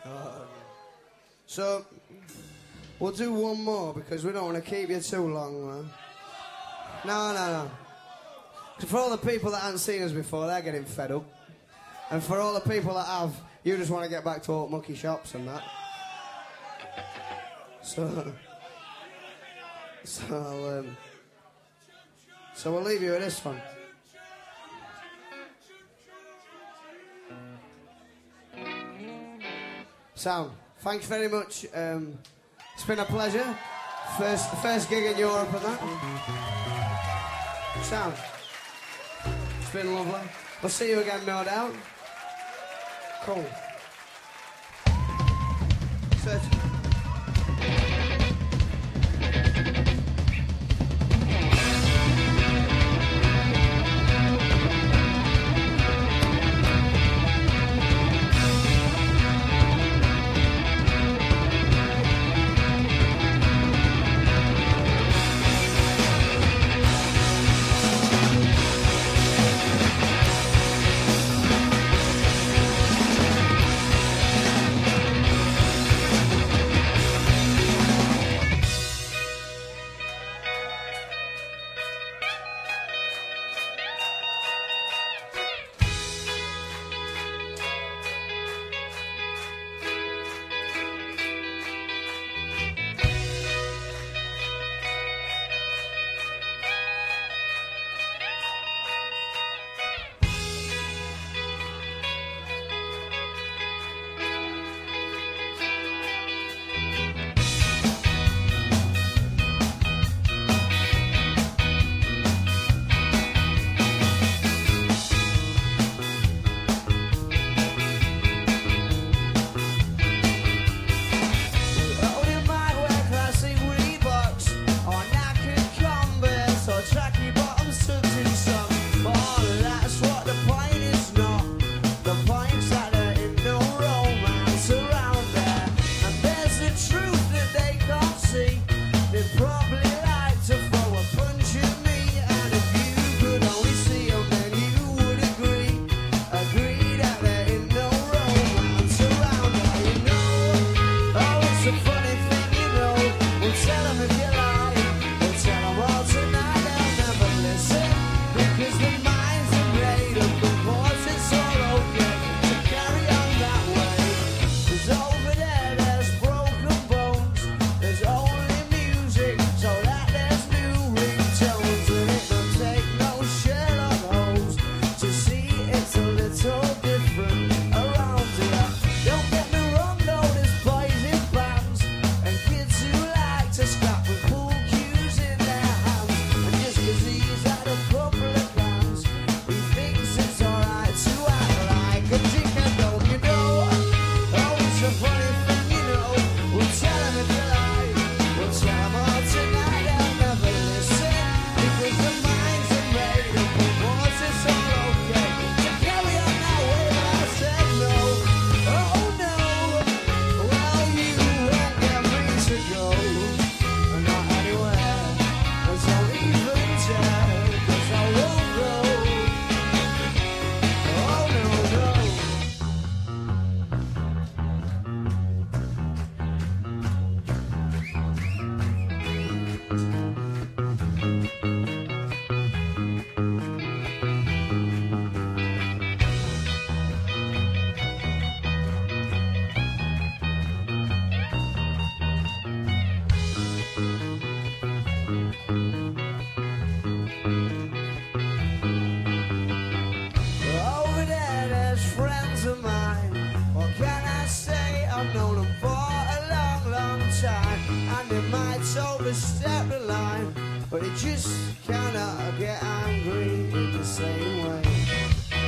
So, we'll do one more because we don't want to keep you too long, man. No. For all the people that haven't seen us before, they're getting fed up. And for all the people that have, you just want to get back to old mucky shops and that. So we'll leave you with this one. Sound. Thanks very much. It's been a pleasure. First gig in Europe and that. Sound. It's been lovely. We'll see you again, no doubt. Cool. Search.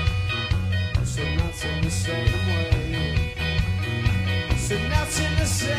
So not in the same